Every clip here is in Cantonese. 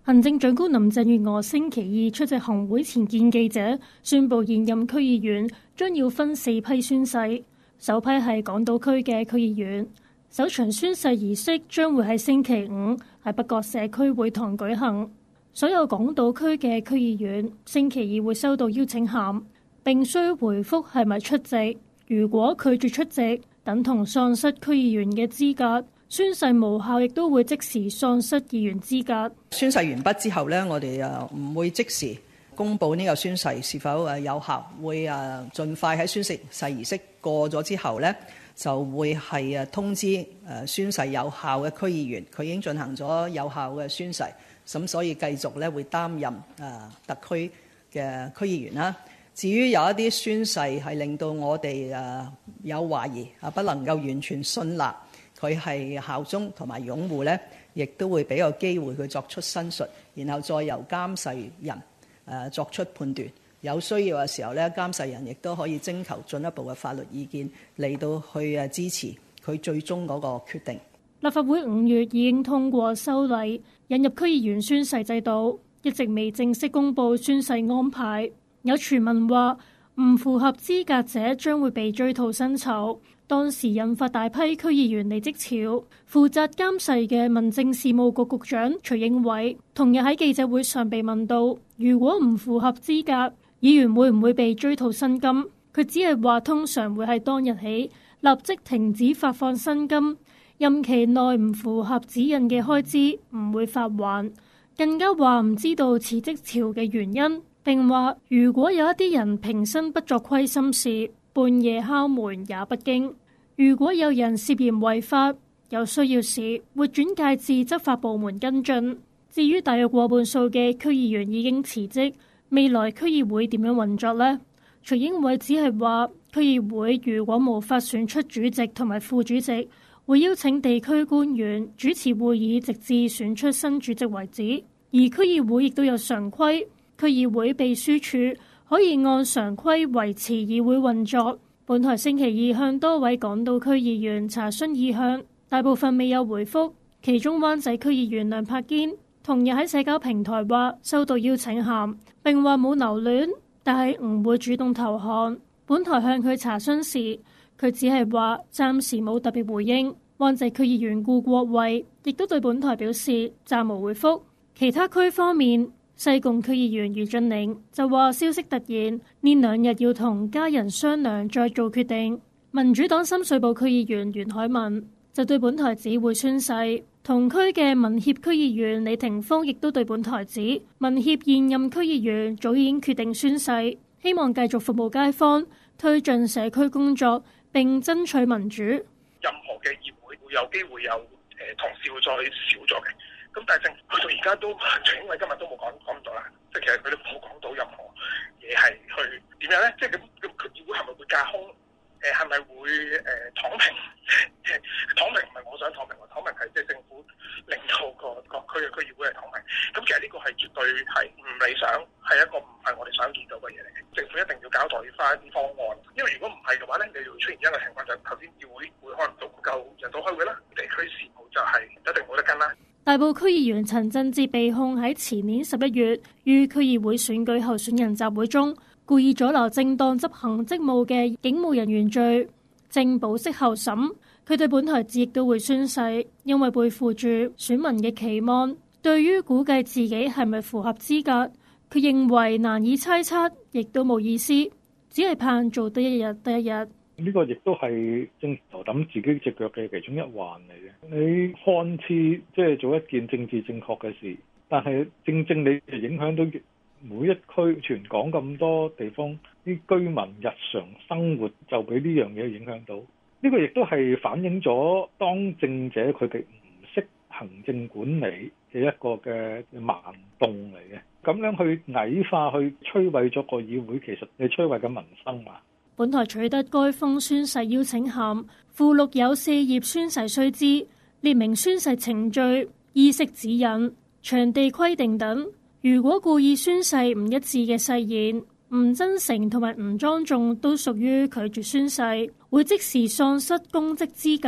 行政長官林鄭月娥星期二出席行會前見記者，宣布現任區議員將要分4批宣誓。首批係港島區嘅區議員，首場宣誓儀式將會喺星期五喺北角社區會堂舉行。所有港島區嘅區議員星期二會收到邀請函，並需回覆係咪出席。如果拒絕出席，等同喪失區議員嘅資格。宣誓無效，亦都會即時喪失議員資格。 宣誓完畢之後呢，我哋唔會即時公佈呢個宣誓是否有效，會盡快喺宣誓儀式過咗之後呢，就會係通知宣誓有效嘅區議員，佢已經進行咗有效嘅宣誓，咁所以繼續咧會擔任特區嘅區議員啦。至於有一啲宣誓係令到我哋有懷疑不能夠完全信納佢係效忠同埋擁護呢，亦都會俾個機會佢作出申述，然後再由監誓人作出判斷。有需要嘅時候呢，監誓人亦都可以徵求進一步嘅法律意見嚟到去支持佢最終嗰個決定。 立法會5月已經通過修例引入區議員宣誓制度，一直未正式公布宣誓安排。有傳聞話唔符合資格者將會被追討薪酬。當時引發大批區議員離職潮，負責監誓嘅民政事務局局長徐英偉同日喺記者會上被問到，如果唔符合資格，議員會唔會被追討薪金？佢只係話通常會喺當日起立即停止發放薪金，任期內唔符合指引嘅開支唔會發還。更加話唔知道辭職潮嘅原因，並話如果有一啲人平生不作虧心事，半夜敲門也不驚。如果有人涉嫌違法，有需要時會轉介至執法部門跟進。至於大約過半數嘅區議員已經辭職，未來區議會點樣運作呢？徐英偉只係話區議會如果無法選出主席同埋副主席，會邀請地區官員主持會議，直至選出新主席為止。而區議會亦都有常規，區議會秘書處可以按常規維持議會運作。本台星期二向多位港島區議員查詢意向，大部分未有回覆。其中灣仔區議員梁柏堅同日喺社交平台話收到邀請函，並話冇留戀，但係唔會主動投降。本台向佢查詢時，佢只係話暫時冇特別回應。灣仔區議員顧國衛亦都對本台表示暫無回覆。其他區方面，西貢區議員余俊寧就話消息突然，呢2日要同家人商量再做決定。民主黨深水埗區議員袁海文就對本台指會宣誓。同區嘅民協區議員李霆鋒亦都對本台指，民協現任區議員早已經決定宣誓，希望繼續服務街坊，推進社區工作並爭取民主。 任何嘅議會會有機會有同事會再少咗嘅。咁但係政府去到而家都，因為今日都冇講到啦，即係其實佢哋冇講到任何嘢係去點樣咧？即係咁議會係咪會架空？係咪會躺平？躺平唔係我想躺平，躺平係即係政府令到各區嘅區議會係躺平。咁其實呢個係絕對係唔理想，係一個唔係我哋想見到嘅嘢嚟嘅。政府一定要交代翻一啲方案，因為如果唔係嘅話咧，你會出現一個情況就係頭先議會開唔到唔夠人到開會啦，地區事務就係一定冇得跟啦。 大埔區議員陳振哲被控喺前年11月於區議會選舉候選人集會中故意阻撓正當執行職務嘅警務人員罪，正保釋候審。佢對本台指亦都會宣誓，因為背負住選民嘅期望。對於估計自己係咪符合資格，佢認為難以猜測，亦都冇意思，只係盼做得一日得一日。 呢個亦都係正頭抌自己隻腳嘅其中一環嚟嘅。你看似即係做一件政治正確嘅事，但係正正你影響到每一區全港咁多地方啲居民日常生活，就俾呢樣嘢影響到。呢個亦都係反映咗當政者佢哋唔識行政管理嘅一個嘅盲動嚟嘅。咁樣去矮化、去摧毀咗個議會，其實你摧毀緊民生嘛。 本台取得該封宣誓邀請函，附錄有4頁宣誓須知，列明宣誓程序、意識指引、場地規定等。如果故意宣誓唔一致嘅誓言、唔真誠同埋唔莊重，都屬於拒絕宣誓，會即時喪失公職資格。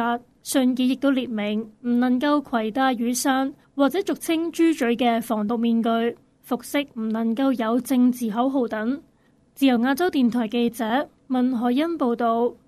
信件亦都列明唔能夠攜帶雨傘或者俗稱豬嘴嘅防毒面具，服飾唔能夠有政治口號等。自由亞洲電台記者文海欣報道。